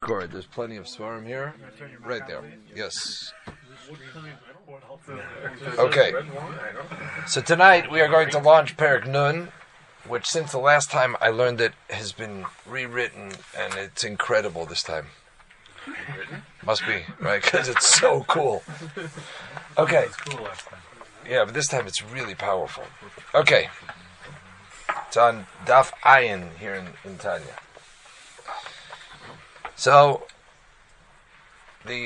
record. There's plenty of svarim here. Right there. Yes. Okay. So tonight we are going to launch Perek Nun, which since the last time I learned it has been rewritten, and it's incredible this time. Must be, right? Because it's so cool. Okay. Yeah, but this time it's really powerful. Okay. It's on Daf Ayin here in Tanya. So, they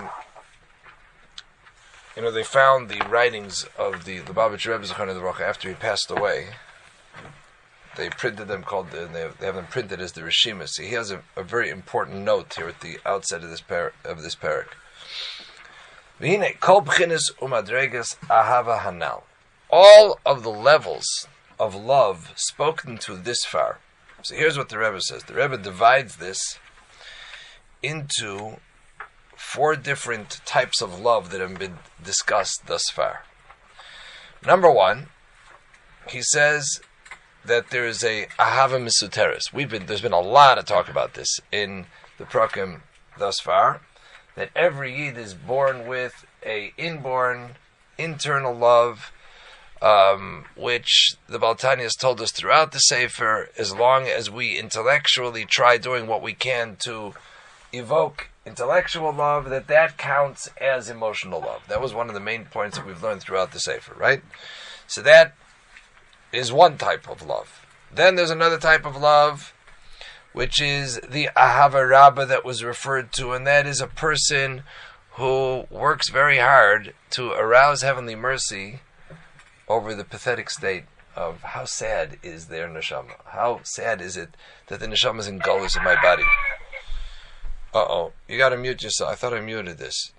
found the writings of the Lubavitch Rebbe Zechariah Baruch after he passed away. They printed them they have them printed as the Rishima. See, he has a very important note here at the outset of this parak. V'hine kol b'chinas umadregas ahava hanal. All of the levels of love spoken to this far. So here's what the Rebbe says. The Rebbe divides this into 4 different types of love that have been discussed thus far. Number 1, he says that there is a ahava misuteres. There's been a lot of talk about this in the prakim thus far, that every Yid is born with a inborn, internal love, which the Baal Tanya has told us throughout the Sefer, as long as we intellectually try doing what we can to evoke intellectual love, that counts as emotional love. That was one of the main points that we've learned throughout the Sefer, right? So that is one type of love. Then there's another type of love, which is the Ahava Rabbah that was referred to, and that is a person who works very hard to arouse heavenly mercy over the pathetic state of how sad is their neshama. How sad is it that the neshama is in gullus in my body? You got to mute yourself. I thought I muted this.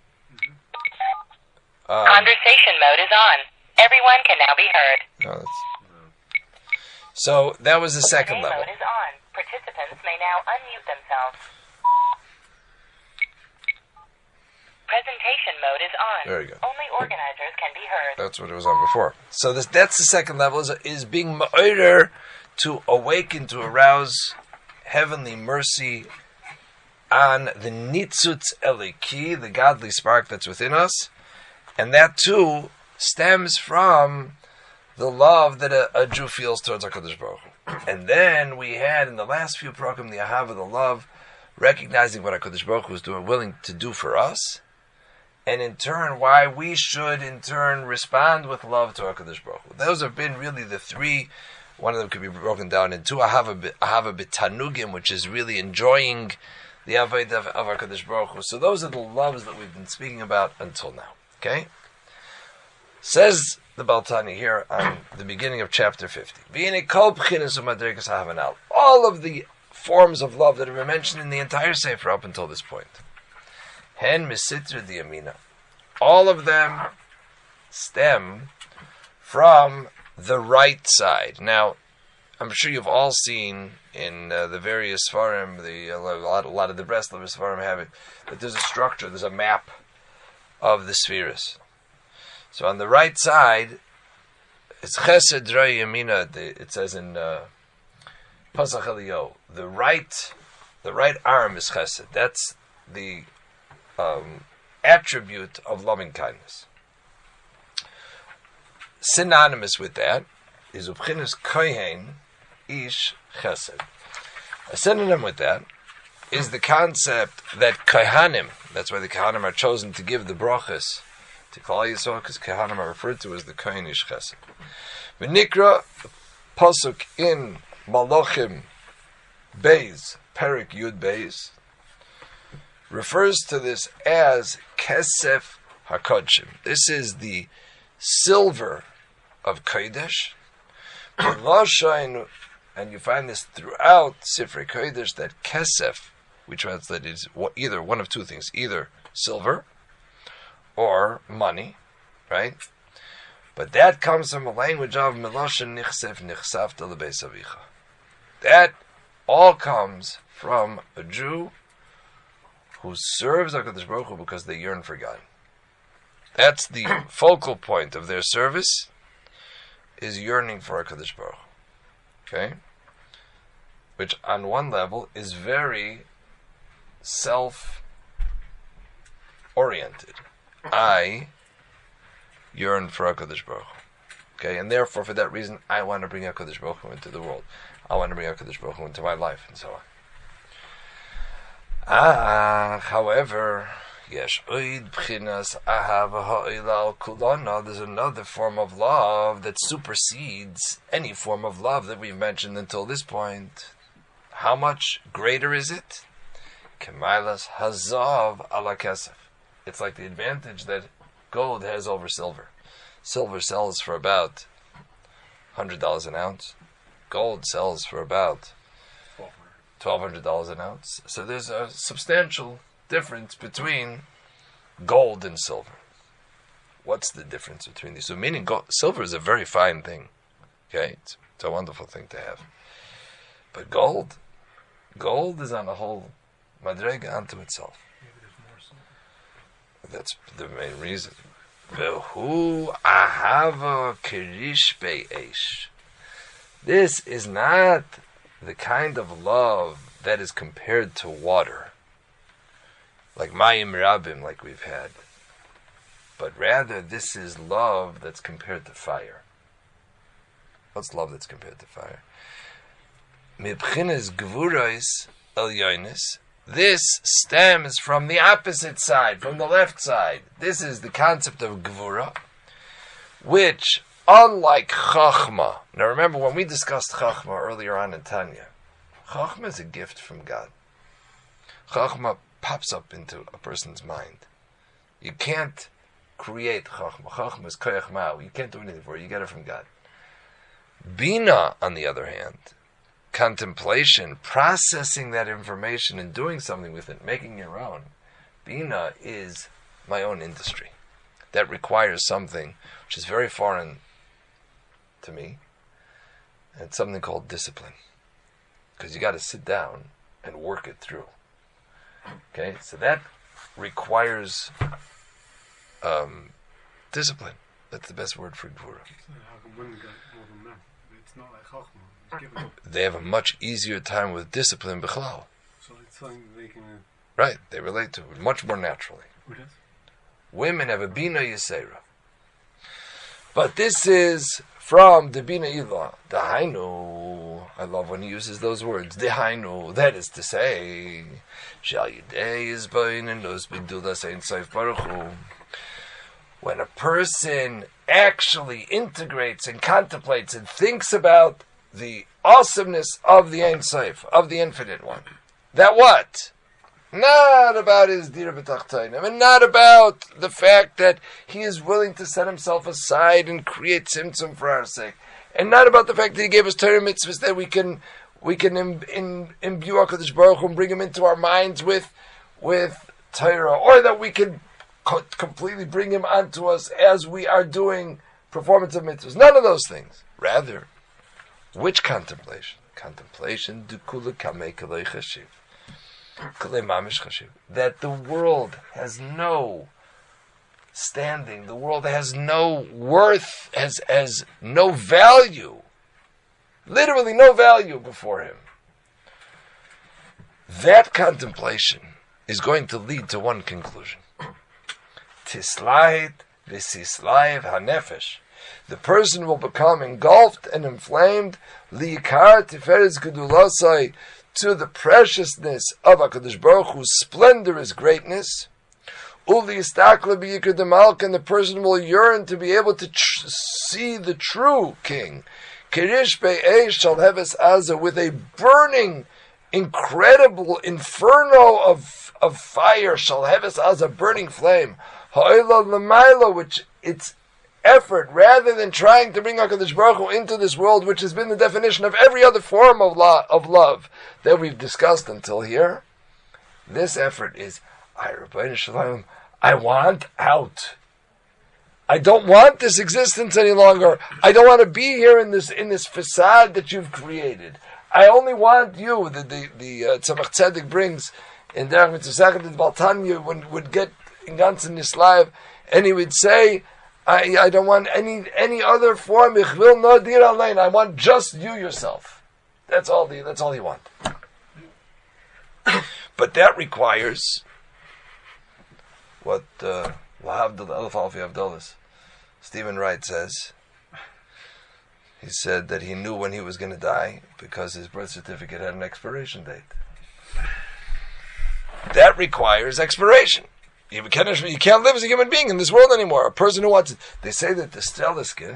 Conversation mode is on. Everyone can now be heard. So that was the second level. Mode is on. Participants may now unmute themselves. Presentation mode is on. There you go. Only organizers can be heard. That's what it was on before. So that's the second level, is being ma'orer, to awaken, to arouse heavenly mercy on the nitzutz eliki, the godly spark that's within us. And that too stems from the love that a Jew feels towards HaKadosh Baruch Hu. And then we had in the last few program the ahava, the love, recognizing what HaKadosh Baruch Hu is willing to do for us, and in turn why we should in turn respond with love to HaKadosh Baruch Hu. Those have been really the 3. One of them could be broken down into ahava b'tanugim, which is really enjoying the avodah of HaKadosh Baruch Hu. So those are the loves that we've been speaking about until now. Okay? Says the Baal Tanya here on the beginning of chapter 50. All of the forms of love that have been mentioned in the entire Sefer up until this point. Hen misitra diyamina. All of them stem from the right side. Now, I'm sure you've all seen in the various Sfarim, a lot of the Breslover Sfarim have it, that there's a structure, there's a map of the spheres. So on the right side, it's Chesed Rei Yamina. It says in Pasach Eliyahu, the right arm is Chesed. That's the attribute of loving kindness. Synonymous with that is Ubchinas Kohen Ish Chesed. A synonym with that is the concept that Kohanim, that's why the Kohanim are chosen to give the brachas to Klal Yisrael, because Kohanim are referred to as the Kohen Ish Chesed. V'nikra, pasuk in Malachim Beis, Perek Yud Beis, refers to this as Kesef HaKodshim. This is the silver of Kodesh. And you find this throughout Sifrei Kodesh, that Kesef, we translate it as either one of 2 things, either silver or money, right? But that comes from a language of Meloshen Nichsef Nichsafta Lebeis Avicha. That all comes from a Jew who serves HaKadosh Baruch Hu because they yearn for God. That's the focal point of their service, is yearning for HaKadosh Baruch Hu. Okay? Which on one level is very self-oriented. I yearn for HaKadosh Baruch Hu. Okay, and therefore, for that reason, I want to bring HaKadosh Baruch Hu into the world. I want to bring HaKadosh Baruch Hu into my life, and so on. However, there's another form of love that supersedes any form of love that we've mentioned until this point. How much greater is it? Kemailas hazav ala kesef. It's like the advantage that gold has over silver. Silver sells for about $100 an ounce. Gold sells for about $1,200 an ounce. So there's a substantial difference between gold and silver. What's the difference between these? So meaning silver is a very fine thing. Okay, it's a wonderful thing to have. But gold is on a whole madrega unto itself. That's the main reason. Vehu ahava kirish be'esh. This is not the kind of love that is compared to water, like mayim rabim, like we've had. But rather, this is love that's compared to fire. What's love that's compared to fire? Mibchinas gvurais elyonis. This stems from the opposite side, from the left side. This is the concept of gvura, which, unlike chachma, now remember when we discussed chachma earlier on in Tanya, chachma is a gift from God. Chachma pops up into a person's mind. You can't create chachma. Chachma is koyach ma'u. You can't do anything for it. You get it from God. Bina, on the other hand, contemplation, processing that information and doing something with it, making your own. Bina is my own industry. That requires something which is very foreign to me. And it's something called discipline. Because you got to sit down and work it through. Okay, so that requires discipline. That's the best word for Gvura. It's not like Chachma. They have a much easier time with discipline, b'chlal. So it's something they can... Right, they relate to it much more naturally. What is? Women have a bina yisera. But this is from the bina ilah. Dahainu. I love when he uses those words. Dahainu. That is to say, shal yidei is bain and nos b'gdulas ein sof baruch hu. When a person actually integrates and contemplates and thinks about the awesomeness of the Ein Sof, of the Infinite One. That what? Not about his dira b'tachtainim, and not about the fact that he is willing to set himself aside and create tzimtzum for our sake, and not about the fact that he gave us Torah mitzvahs that we can imbue HaKadosh Baruch Hu and bring him into our minds with Torah, or that we can completely bring him onto us as we are doing performance of mitzvahs. None of those things. Rather, which contemplation? Contemplation dukula kamei kalei chashiv. Kalei mamish chashiv. That the world has no standing, the world has no worth, has no value. Literally no value before him. That contemplation is going to lead to one conclusion. Tislait v'sislaiv hanefesh. The person will become engulfed and inflamed liikar tiferes gedulasai, to the preciousness of HaKadosh Baruch Hu's splendorous greatness. Uli istakla b'yikar demalka, and the person will yearn to be able to see the true king. Kirish be'esh shall heves aza, with a burning, incredible inferno of fire, shall heves aza, burning flame. Ha'ila l'mayla, which its effort, rather than trying to bring HaKadosh Baruch Hu into this world, which has been the definition of every other form of love that we've discussed until here, this effort is, I want out. I don't want this existence any longer. I don't want to be here in this facade that you've created. I only want you. The Tzemach Tzedek brings in Derech Mitzvah Sechet that Baltanya would get in Gans in his life, and he would say, I don't want any other form. Ich will nur dir allein. I want just you yourself. That's all he wants. But But that requires what Lahavdil Elef Alfi Avdolis Stephen Wright says. He said that he knew when he was going to die because his birth certificate had an expiration date. That requires expiration. You can't live as a human being in this world anymore. A person who wants it. They say that the Strelitzke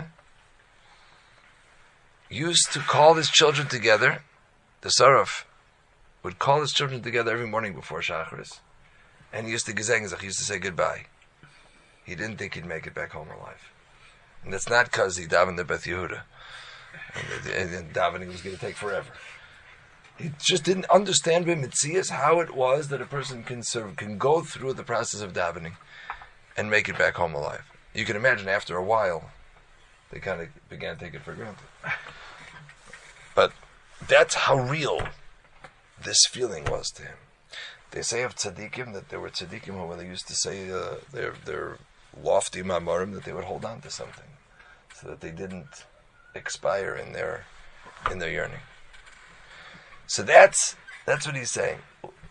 used to call his children together. The Saraf would call his children together every morning before Shacharis. And he used to gezengzach, he used to say goodbye. He didn't think he'd make it back home alive. And that's not because he davened the Beth Yehuda. And davening was going to take forever. He just didn't understand b'mitzias how it was that a person can go through the process of davening and make it back home alive. You can imagine after a while, they kind of began to take it for granted. But that's how real this feeling was to him. They say of tzaddikim that there were tzaddikim who, when they used to say their lofty mamarim, that they would hold on to something so that they didn't expire in their yearning. So that's what he's saying.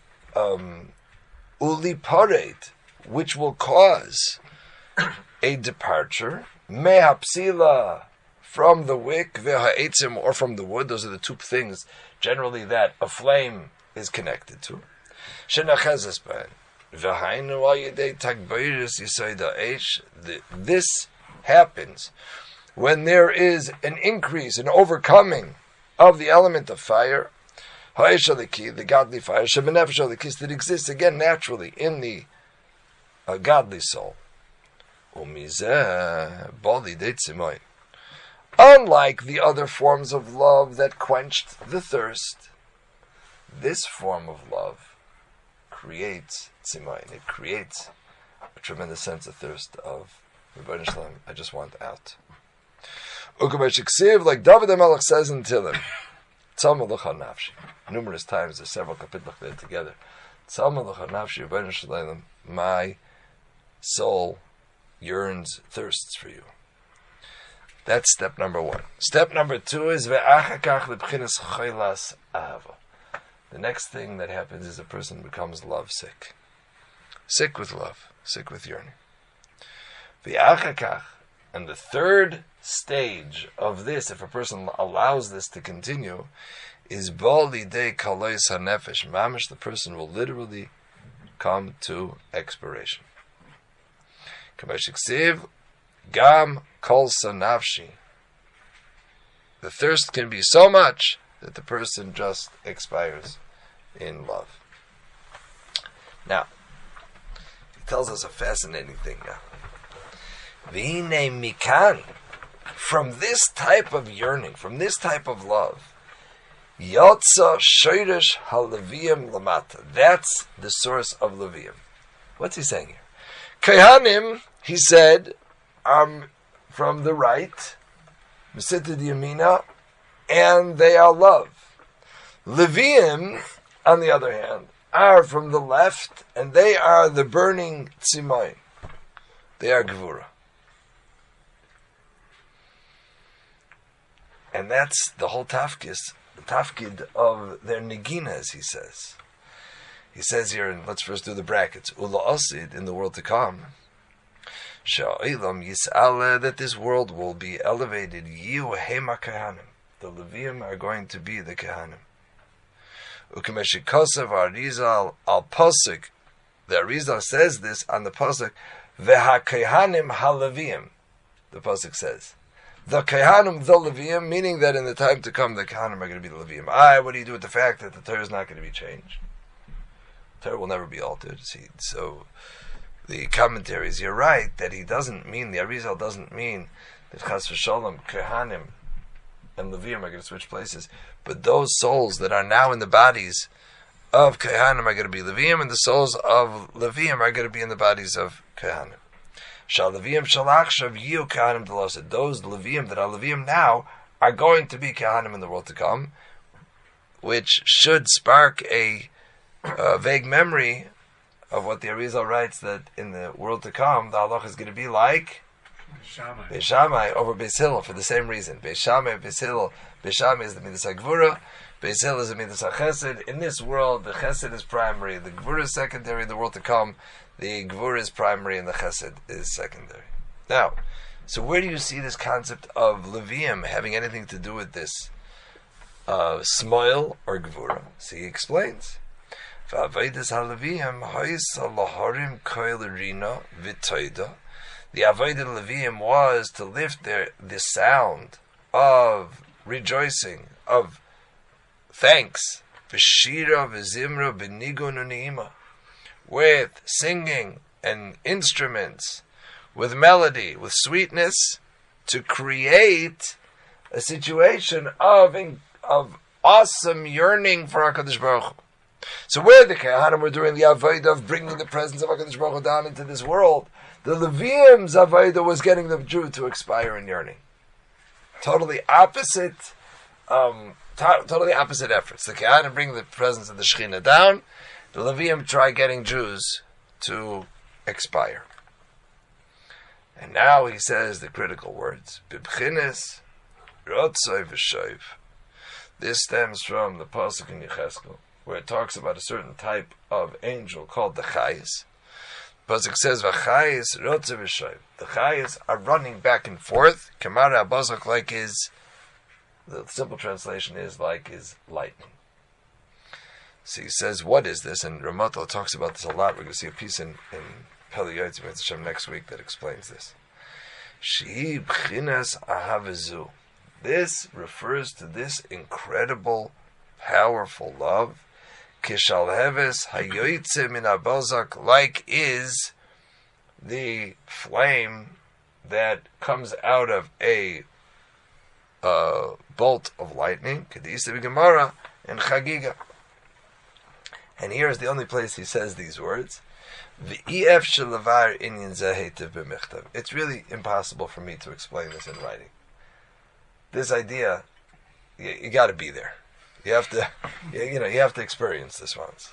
Uli paret, which will cause a departure, mehapsila, from the wick, v'ha'etzim, or from the wood. Those are the two things generally that a flame is connected to. Shenachezes b'hen. V'hainu al yedei tagbayris yisayda eish. This happens when there is an increase, an overcoming of the element of fire, ha'esh aliki, the godly fire, shebenefesh alikis, that exists again naturally in the godly soul. Umizeh bali deitzimoy. Unlike the other forms of love that quenched the thirst, this form of love creates tzimayim. It creates a tremendous sense of thirst of Rebbeinu Shalom. I just want out. Like David HaMelech says in Tehillim, Tzalma Lecha Nafshi. Numerous times, there's several kapitlos there together. Tzalma Lecha Nafshi, Rebbeinu Shalom, my soul yearns, thirsts for you. That's step number one. Step number two is ve'achakach lebchinas choilas ahava. The next thing that happens is a person becomes lovesick. Sick with love, sick with yearning. Ve'achakach, and the third stage of this, if a person allows this to continue, is bal lidei kalois hanefesh. Mamish, the person will literally come to expiration. Kamesh ksiv gam kol sanafshi. The thirst can be so much that the person just expires in love. Now, he tells us a fascinating thing now. V'hinei mikan, from this type of yearning, from this type of love, yotza shoyresh haLeviim lamata. That's the source of Leviim. What's he saying here? Kehanim, he said, from the right, Mesitad Yamina, and they are love. Leviim, on the other hand, are from the left, and they are the burning tzimayim. They are Gevura. And that's the whole tafkid of their neginas, he says. He says here, and let's first do the brackets, Ula Osid, in the world to come, Sha'olam Yis'ale, that this world will be elevated, Yiu Hema Kehanim. The Leviim are going to be the Kehanim. Ukemeshikosav Arizal al Posuk. The Arizal says this on the Posuk, Veha Kehanim HaLeviim. The Posuk says, the Kehanim, the Leviim, meaning that in the time to come, the Kehanim are going to be the Leviim. What do you do with the fact that the Torah is not going to be changed? The Torah will never be altered. See, so the commentaries, you're right, that he doesn't mean, the Arizal doesn't mean that Chas v'Sholem, Kehanim, and Leviim are going to switch places. But those souls that are now in the bodies of Kehanim are going to be Leviim, and the souls of Leviim are going to be in the bodies of Kehanim. Shal Leviim shalach shav yiu Kehanim delosid. Those Leviim that are Leviim now are going to be Kehanim in the world to come, which should spark a vague memory of what the Arizal writes, that in the world to come, the halach is going to be like Beis Shammai over Beis Hillel for the same reason. Beis Shammai, Beis Hillel. Beis Shammai is the Midas HaGvura. Beis Hillel is a midas chesed. In this world, the chesed is primary, the gvura is secondary. In the world to come, the gvura is primary and the chesed is secondary. Now, so where do you see this concept of Levium having anything to do with this smoil or gvura? So he explains. V'avodas haleviim ha'isa laharim koil rina v'toida. The avodah Levium was to lift the sound of rejoicing, of thanks, v'shira v'zimra v'nigun u'neima, with singing and instruments, with melody, with sweetness, to create a situation of awesome yearning for HaKadosh Baruch Hu. So where the Kehanim were doing the avodah of bringing the presence of HaKadosh Baruch Hu down into this world, the Levium's avodah was getting the Jew to expire in yearning. Totally opposite efforts. The Kehanim bring the presence of the Shekhinah down. The Levium try getting Jews to expire. And now he says the critical words. Bibchines rotzoi v'shoiv. This stems from the pasuk in Yecheskel, where it talks about a certain type of angel called the Chayes. Pasuk says, "V'chayes rotzoi v'shoiv." The Chayes are running back and forth. Kamara abazak, like his. The simple translation is like his lightning. So he says, what is this? And Ramatla talks about this a lot. We're going to see a piece in Pele Yotzei Hashem next week that explains this. Shehi b'chinas ahavezu. This refers to this incredible, powerful love. Kishalheves hayoytze min abozak, like is the flame that comes out of a bolt of lightning. Kedisa b'gemara in Chagiga. And here is the only place he says these words. It's really impossible for me to explain this in writing. This idea, you got to be there. You have to, you have to experience this once.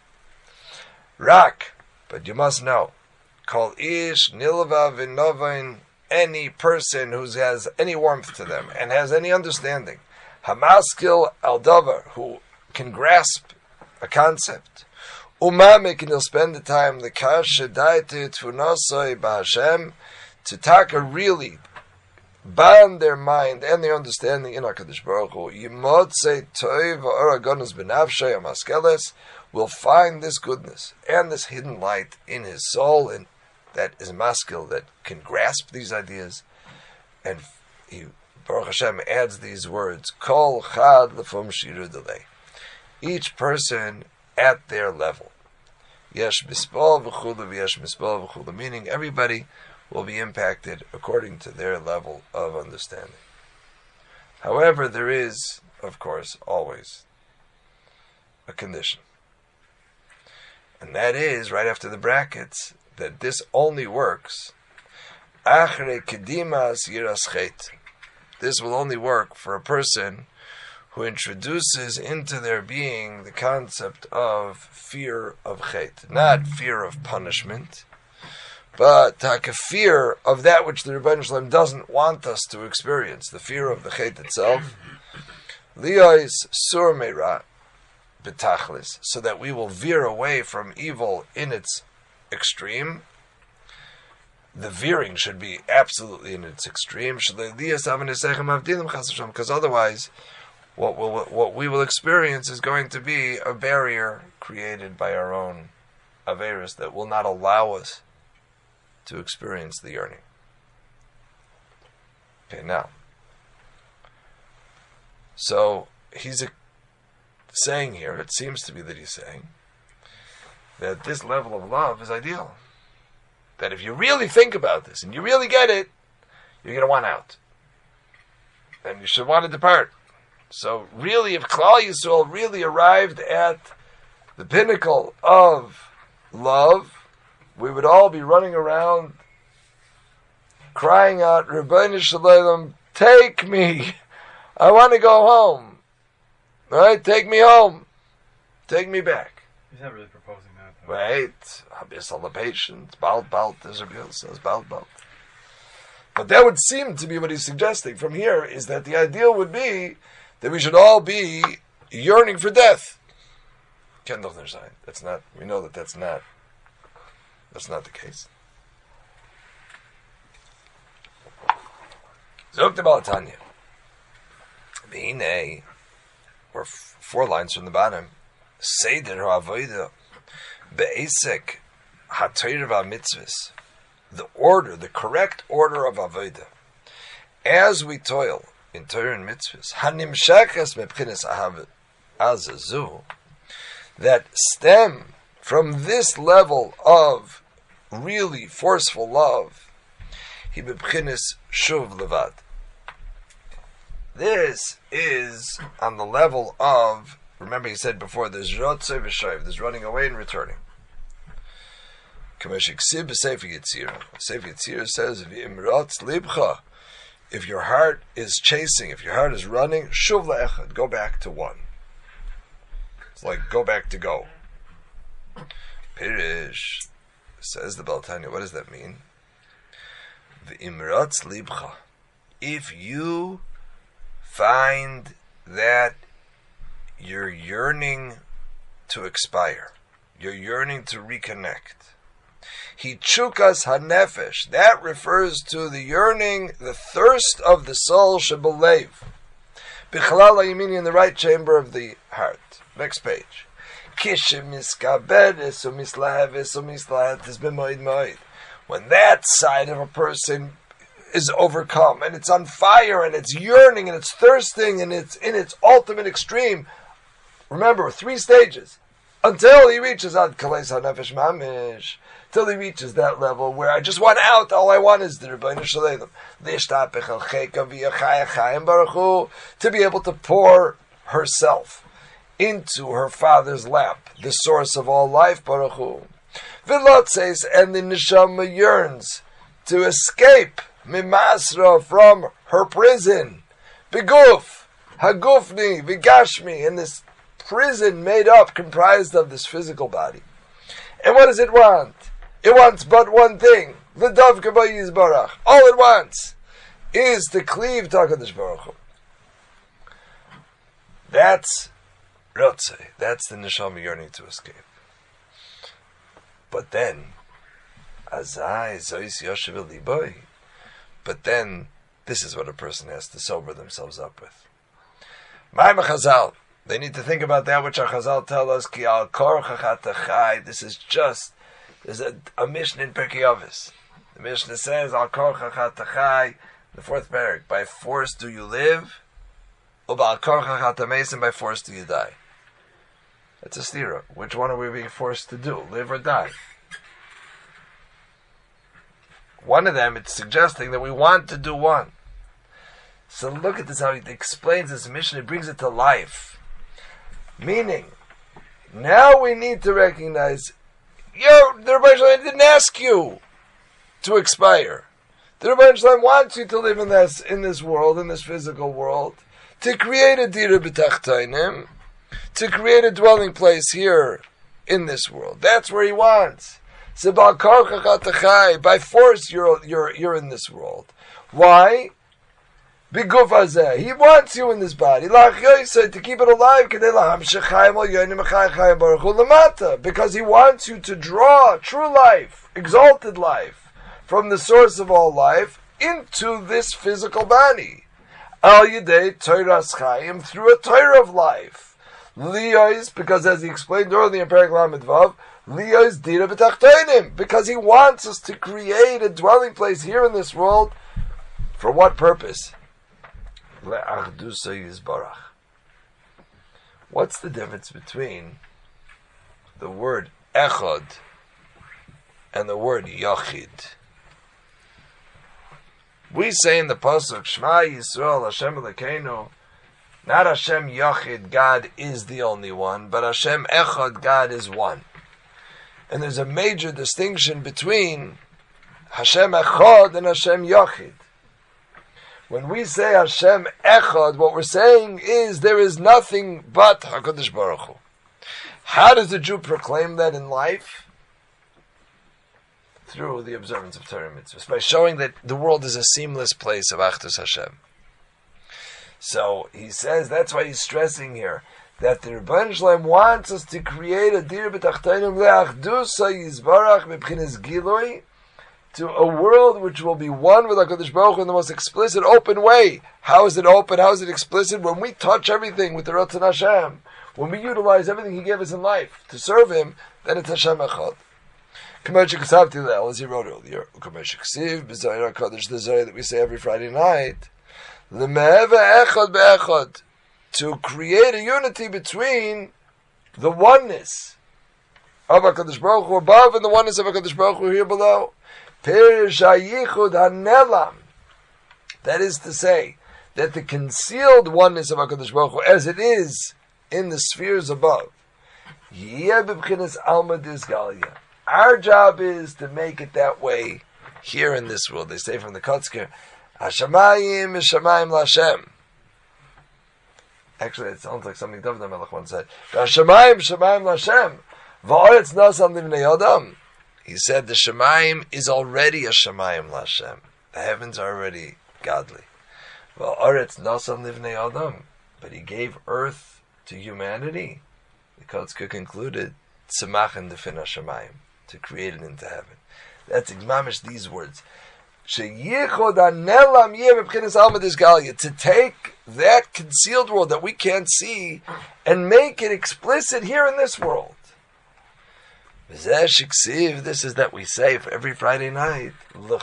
Rak, but you must know. Kol ish nilva v'novain, any person who has any warmth to them and has any understanding. Hamaskil al davar, who can grasp a concept. Umamik, and he'll spend the time the kasha daite tfunasoi b'Hashem, to taka really bond their mind and their understanding in HaKadosh Baruch Hu. Yimotzei toiv v'oragonus b'nafshay amaskeles, will find this goodness and this hidden light in his soul, and that is maskil, that can grasp these ideas. And he, Baruch Hashem, adds these words: Kol chad lefum shiru delay. Each person at their level. Yesh mispal v'chulu v'yesh mispal v'chulu, meaning everybody will be impacted according to their level of understanding. However, there is, of course, always a condition. And that is, right after the brackets, that this only works achre kedimas yiras chet. This will only work for a person who introduces into their being the concept of fear of chet, not fear of punishment, but a fear of that which the Rebbeinu Shalom doesn't want us to experience, the fear of the chet itself. Liyos sur meira betachlis, so that we will veer away from evil in its extreme. The veering should be absolutely in its extreme, because otherwise what we will experience is going to be a barrier created by our own averis that will not allow us to experience the yearning. Okay, now, so he's saying here, it seems to be that he's saying that this level of love is ideal. That if you really think about this and you really get it, you're going to want out. And you should want to depart. So really, if Klal Yisrael really arrived at the pinnacle of love, we would all be running around crying out, Rebbeinu Shalom, take me. I want to go home. All right, take me home. Take me back. He's not really proposing that, though. Right. Habis patience. Bald, as Rabbi says, bald. But that would seem to be what he's suggesting from here, is that the ideal would be that we should all be yearning for death. That's not. We know that that's not the case. Zok the Balatanya. V'hinei, we're 4 lines from the bottom. Seder ha'avodah be'esek ha'torah v'mitzvos. The order, the correct order of avodah, as we toil in Torah and mitzvahs, hanimshachas mebchinas ahav azazu, that stem from this level of really forceful love, he bebchinas shuv levad. This is on the level of, remember he said before, there's rotzei v'shoiv, there's running away and returning. Sefer Yetzirah says, if your heart is chasing, if your heart is running, shuv le'echad, go back to one. It's like go back to go. Pirish, says the Balatanya, what does that mean? V'imratz libcha, if you find that you're yearning to expire, you're yearning to reconnect, Hichukas hanefesh, that refers to the yearning, the thirst of the soul, shebelev, bichalal ha'yamini, in the right chamber of the heart. Next page. Kishim miskabedes umislaheves umislahetes b'moed moed. When that side of a person is overcome, and it's on fire, and it's yearning, and it's thirsting, and it's in its ultimate extreme. Remember, 3 stages. Until he reaches ad kaleis hanefesh mamish, till he reaches that level where I just want out. All I want is the Rebbeinu Shalom, to be able to pour herself into her father's lap, the source of all life, Baruch Hu. V'lotzes, and the neshama yearns to escape mimasra, from her prison, beguf, hagufni, vigashmi, in this prison made up, comprised of this physical body. And what does it want? It wants but one thing. L'dav k'bo yizbarach. All it wants is to cleave to HaKadosh Baruch Hu. That's rotzei. That's the neshama yearning to escape. But then, azai zois yoshev liboy. But then, this is what a person has to sober themselves up with. Ma'am Chazal. They need to think about that which our Chazal tell us. Ki al kor chachatachai. This is just. There's a Mishnah in Pirkei Avos. The Mishnah says, Al kor chachatachai, the 4th parak, by force do you live, u'ba'al kor chachatamesim, by force do you die. That's a stira. Which one are we being forced to do, live or die? One of them, it's suggesting that we want to do one. So look at this, how he explains this Mishnah, he brings it to life. Meaning, now we need to recognize, the Rebbeinu Shalom didn't ask you to expire. The Rebbeinu Shalom wants you to live in this world, in this physical world, to create a dira b'tachtainim, to create a dwelling place here in this world. That's where he wants. So by force, you're in this world. Why? He wants you in this body to keep it alive, because he wants you to draw true life, exalted life, from the source of all life into this physical body. Al Yidei Torahs Chaim, through a Torah of life. Liyos, because as he explained earlier in Perek Lamed Vav, Liyos Dira B'Tachtonim, because he wants us to create a dwelling place here in this world. For what purpose? Le'achdusa Yizbarach. What's the difference between the word Echad and the word Yachid? We say in the pasuk Shema Yisrael Hashem Elokeinu, not Hashem Yachid, God is the only one, but Hashem Echad, God is one. And there's a major distinction between Hashem Echad and Hashem Yachid. When we say Hashem Echad, what we're saying is there is nothing but HaKadosh Baruch Hu. How does the Jew proclaim that in life? Through the observance of Torah mitzvahs, by showing that the world is a seamless place of Achdus Hashem. So he says, that's why he's stressing here, that the Rebbeinu Shalom wants us to create a dir b'tachtonim le'achdusa yizbarach mebchinas giloi, to a world which will be one with HaKadosh Baruch Hu in the most explicit, open way. How is it open? How is it explicit? When we touch everything with the Ratzon Hashem, when we utilize everything He gave us in life to serve Him, then it's Hashem Echad. As he wrote earlier, the Zohar that we say every Friday night, to create a unity between the oneness of HaKadosh Baruch Hu above and the oneness of HaKadosh Baruch Hu here below. That is to say, that the concealed oneness of HaKadosh Baruch Hu, as it is in the spheres above, our job is to make it that way here in this world. They say from the Kotzker, Hashamayim is Shamayim Lashem. Actually, it sounds like something David HaMelech once said. Hashamayim Shamayim Lashem. Va'aretz Nasam Livnei Adam. He said the Shamayim is already a Shamayim Lashem. The heavens are already godly. Va'aretz Nasam Livnei Adam. But He gave earth to humanity. The Kotzker concluded, Tzemach and Defin Hashamayim, to create it into heaven. That's Igmamish, these words. To take that concealed world that we can't see and make it explicit here in this world. This is that we say for every Friday night.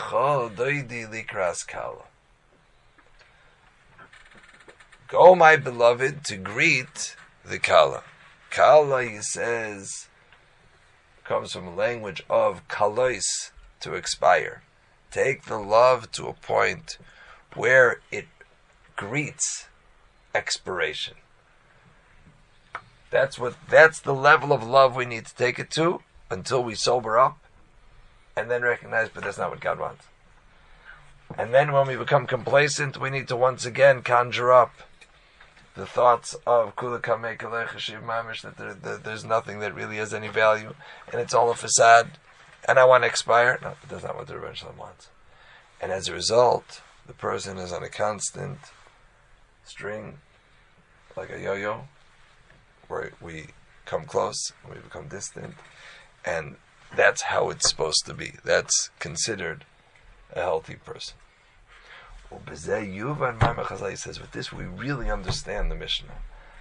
Go, my beloved, to greet the Kala. Kala, he says, comes from a language of kalois, to expire. Take the love to a point where it greets expiration. That's the level of love we need to take it to until we sober up and then recognize, but that's not what God wants. And then when we become complacent, we need to once again conjure up the thoughts of Kula Kamei Kalei Chashiv Mamish, that there's nothing that really has any value, and it's all a facade, and I want to expire. No, that's not what the Rebbeinu Shalom wants. And as a result, the person is on a constant string, like a yo-yo, where we come close, and we become distant, and that's how it's supposed to be. That's considered a healthy person. He says, with this we really understand the Mishnah.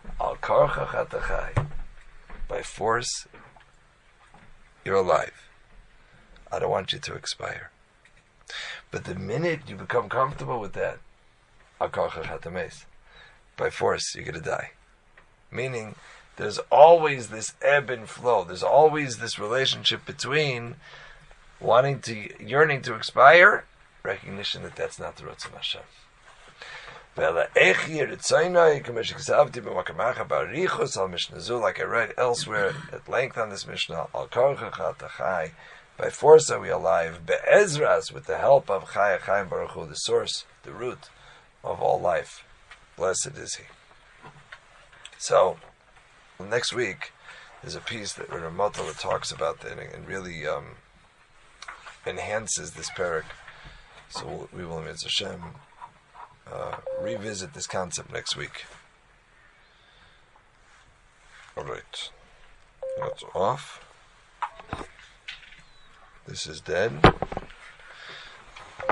By force, you're alive. I don't want you to expire. But the minute you become comfortable with that, by force, you're going to die. Meaning, there's always this ebb and flow. There's always this relationship between yearning to expire, recognition that that's not the Ratzon Hashem. Like I read elsewhere at length on this Mishnah, by force are we alive, be'ezras, with the help of Chai HaChaim Baruch Hu, the source, the root of all life. Blessed is He. So, next week, there's a piece that Ramotala talks about that and really enhances this parak. So we will, Mitzvah Hashem, revisit this concept next week. Alright. That's off. This is dead.